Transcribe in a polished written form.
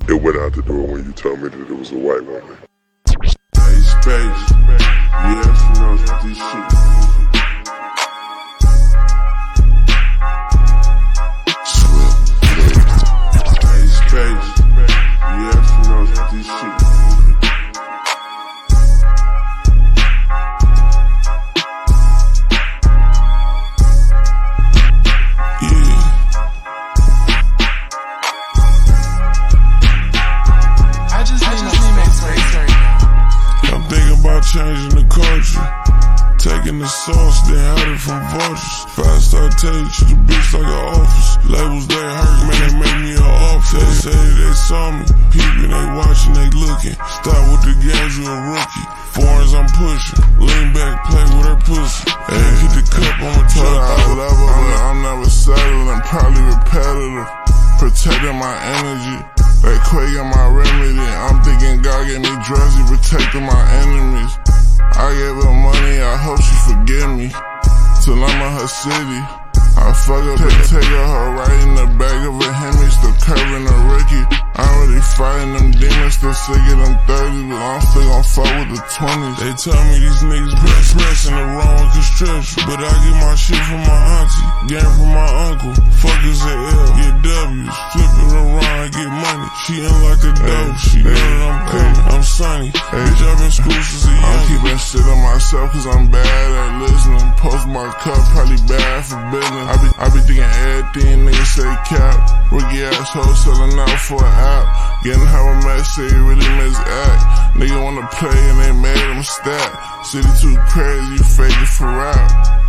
It went out the door when you told me that it was a white woman. Hey, Space. Yeah, she knows this shit. Hey, Space. Yeah, she knows this shit. Changing the culture, taking the sauce, then hiding from vultures. Five-star taste, treat the bitch like an office. Labels they hurt, man, they make me an office. They say they saw me, peeping, they watching, they looking. Stop with the games, you a rookie. Foreigns I'm pushing, lean back, play with her pussy. Hey, hit the cup on my truck. I love her, but I'm never settling, probably repetitive. Protecting my energy, they quaking my remedy. I'm thinking God gave me drugs, he protecting my enemies. I gave her money, I hope she forgive me. Till I'm in her city, I fuck up and take her right in the back of a Hemi, still curving a rookie. I'm really fighting them demons, still sick of them 30s, but I'm still gon' fuck with the 20s. They tell me these niggas pressing the wrong construction, but I get my shit from my auntie, game from my uncle. Fuckers at L, get W's, flip it around, get money. She in like a dope, she know that I'm coming, I'm sunny. Bitch, I've been school since a young. I'm keeping shit on myself cause I'm bad at listening. Post my cup, probably bad for business. I be thinking everything niggas say cap. Rookie assholes selling out for an app. Getting how a mess say you really misact. Nigga wanna play and they made them stack. City too crazy, you fake it for rap.